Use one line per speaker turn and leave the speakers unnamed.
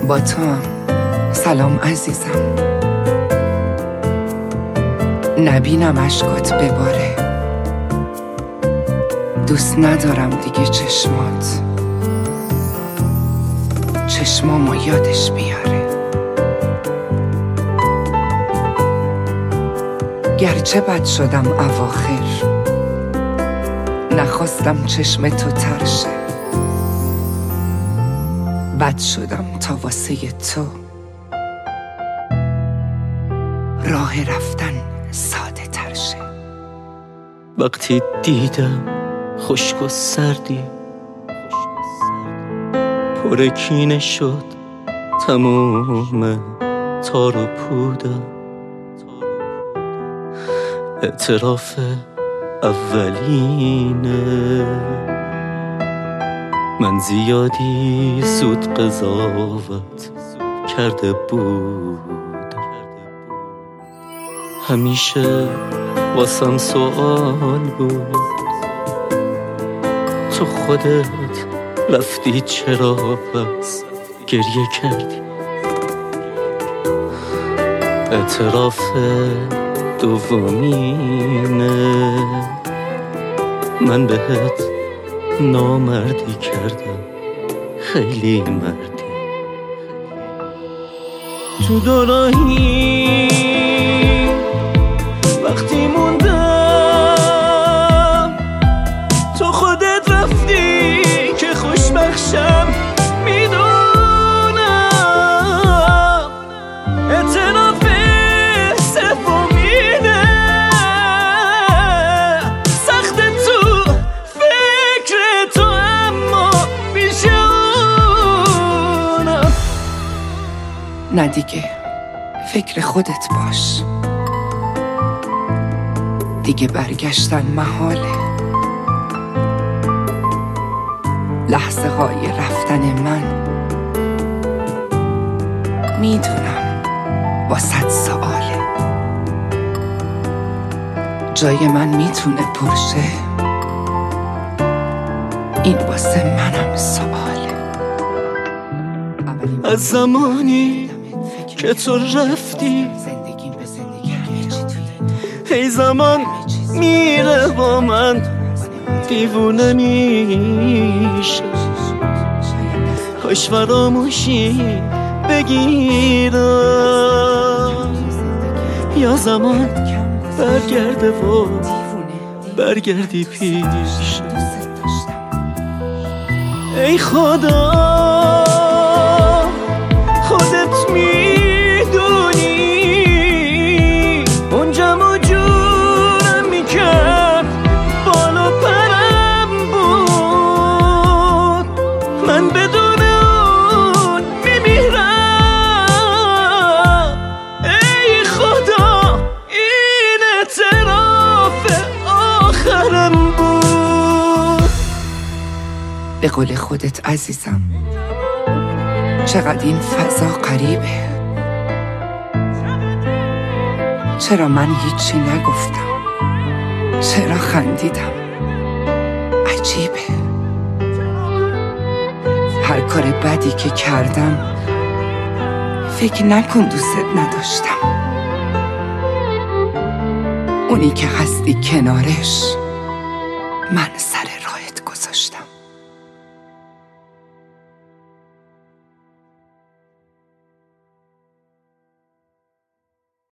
با تو هم. سلام عزیزم. نبینم اشکات بباره، دوست ندارم دیگه چشمامو یادش بیاره. گرچه بد شدم اواخر، نخواستم چشم تو ترشه. بد شدم تا واسه تو راه رفتن ساده تر شه.
وقتی دیدم خشک و سردی پر کینه شد تموم تار و پودم، اعتراف اولینه من زیادی زود قضاوت کرده بود. همیشه واسم سوال بود تو خودت رفتی چرا پس گریه کردی؟ اعتراف دومینه من بهت نامردی کردم، خیلی مردی. تو دوراهی وقتی موندم تو خودت رفتی که خوشبخشم میدونم. اعتراف سومینه سخت تو فکر تو اما میشونم.
نه دیگه فکر خودت باش، دیگه برگشتن محاله. لحظه های رفتن من میدونم با 100 سواله. جای من میتونه پرشه، این واسه منم سواله.
از زمانی که تو رفتی ای زمان میره با من دیوونه میشه. کاش فراموشی بگیرم یا زمان برگرده و برگردی پیش. ای خدا خودت میدونی اونجا جورم میکرد بالا پرم بود. من بدون اون میمیرم. ای خدا این اعتراف آخرم بود.
به قول خودت عزیزم چقدر این فضا غریبه. چرا من هیچی نگفتم؟ چرا خندیدم؟ عجیبه. هر کار بدی که کردم فکر نکن دوست نداشتم. اونی که هستی کنارش من